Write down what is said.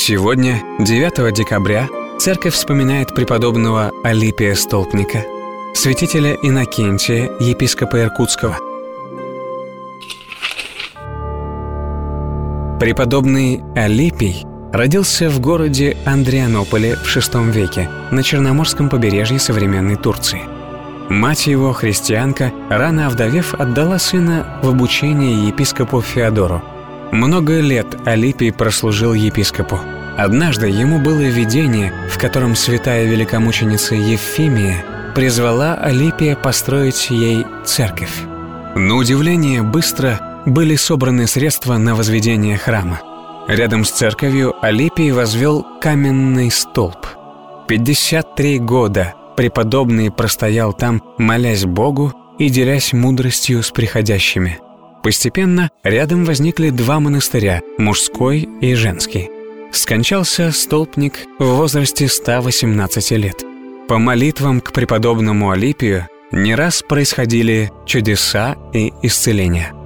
Сегодня, 9 декабря, церковь вспоминает преподобного Алипия Столпника, святителя Иннокентия, епископа Иркутского. Преподобный Алипий родился в городе Андрианополе в VI веке на Черноморском побережье современной Турции. Мать его, христианка, рано овдовев, отдала сына в обучение епископу Феодору. Много лет Алипий прослужил епископу. Однажды ему было видение, в котором святая великомученица Евфимия призвала Алипия построить ей церковь. На удивление быстро были собраны средства на возведение храма. Рядом с церковью Алипий возвел каменный столб. 53 года преподобный простоял там, молясь Богу и делясь мудростью с приходящими. Постепенно рядом возникли два монастыря – мужской и женский. Скончался столпник в возрасте 118 лет. По молитвам к преподобному Алипию не раз происходили чудеса и исцеления.